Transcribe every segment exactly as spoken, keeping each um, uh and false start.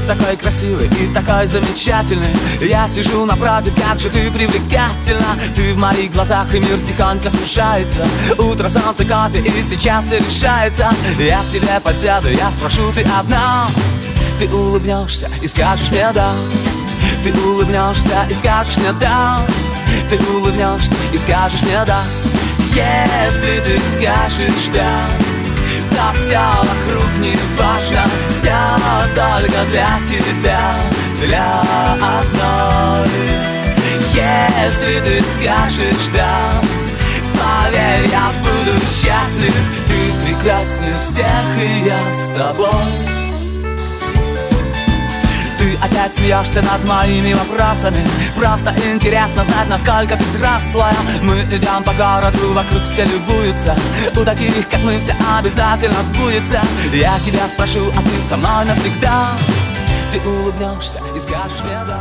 такой красивый и такой замечательный. Я сижу напротив, как же ты привлекательна. Ты в моих глазах, и мир тихонько смешается. Утро, солнце, кофе, и сейчас все решается. Я к тебе подсяду, я спрошу, ты одна. Ты улыбнешься и скажешь мне да. Ты улыбнешься и скажешь мне да. Ты улыбнешься и скажешь мне да. Если ты скажешь да, то все вокруг не важно. Все только для тебя, для одной. Если ты скажешь да, поверь, я буду счастлив. Ты прекраснее всех, и я с тобой. Ты опять смеешься над моими вопросами. Просто интересно знать, насколько ты взрослая. Мы идем по городу, вокруг все любуются. У таких, как мы, все обязательно сбудется. Я тебя спрошу, а ты со мной навсегда. Ты улыбнешься и скажешь мне да.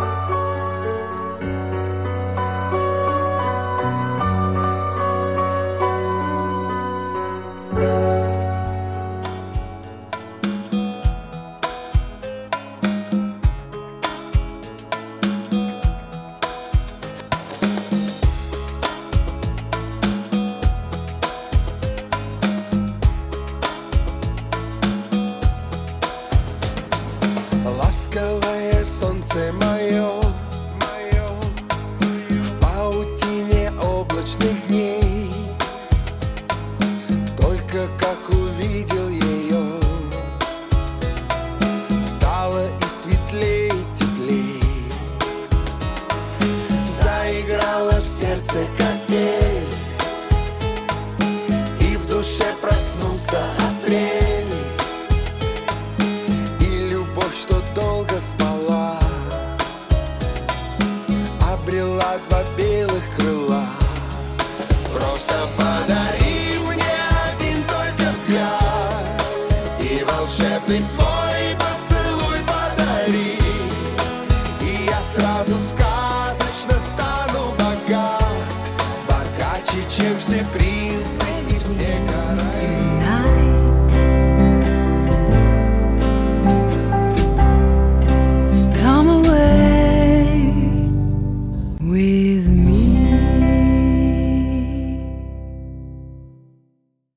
Ласковое солнце мое, в паутине облачных дней. Только как увидел ее, стало и светлей, и теплей. Заиграла в сердце капель, и в душе проснулся апрель. Что долго спала, обрела два белых крыла. Просто подари мне один только взгляд, и волшебный свой